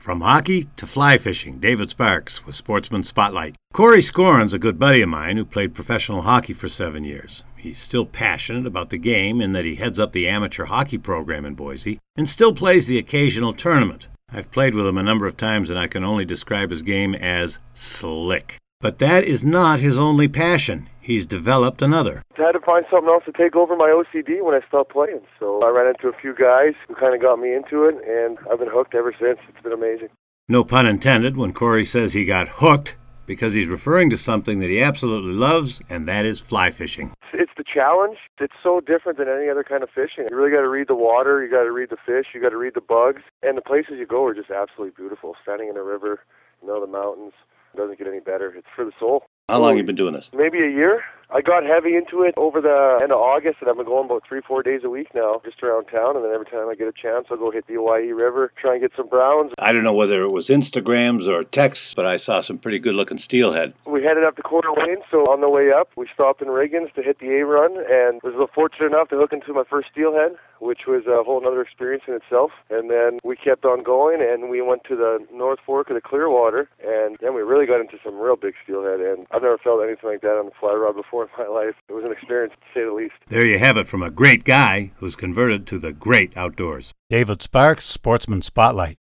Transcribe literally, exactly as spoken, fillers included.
From hockey to fly fishing, David Sparks with Sportsman Spotlight. Corey Scorin's a good buddy of mine who played professional hockey for seven years. He's still passionate about the game in that he heads up the amateur hockey program in Boise and still plays the occasional tournament. I've played with him a number of times and I can only describe his game as slick. But that is not his only passion. He's developed another. I had to find something else to take over my O C D when I stopped playing. So I ran into a few guys who kind of got me into it, and I've been hooked ever since. It's been amazing. No pun intended when Corey says he got hooked, because he's referring to something that he absolutely loves, and that is fly fishing. It's the challenge. It's so different than any other kind of fishing. You really got to read the water, you got to read the fish, you got to read the bugs, and the places you go are just absolutely beautiful. Standing in a river, you know, the mountains, it doesn't get any better. It's for the soul. How long have you been doing this? Maybe a year. I got heavy into it over the end of August, and I've been going about three, four days a week now, just around town, and then every time I get a chance, I'll go hit the Hawaii River, try and get some browns. I don't know whether it was Instagrams or texts, but I saw some pretty good-looking steelhead. We headed up to Coeur d'Alene, so on the way up, we stopped in Riggins to hit the A-Run, and was fortunate enough to hook into my first steelhead, which was a whole other experience in itself. And then we kept on going, and we went to the North Fork of the Clearwater, and then we really got into some real big steelhead, and I've never felt anything like that on the fly rod before in my life. It was an experience, to say the least. There you have it from a great guy who's converted to the great outdoors. David Sparks, Sportsman Spotlight.